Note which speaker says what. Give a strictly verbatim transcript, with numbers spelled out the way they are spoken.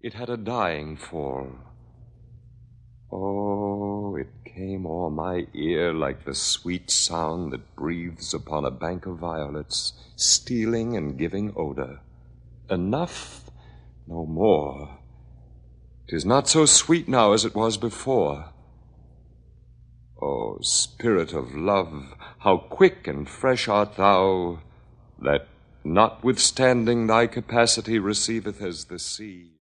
Speaker 1: it had a dying fall. Oh, it came o'er my ear like the sweet sound that breathes upon a bank of violets, stealing and giving odor. Enough, no more. 'Tis not so sweet now as it was before. O Spirit of love, how quick and fresh art thou, that, notwithstanding thy capacity, receiveth as the sea.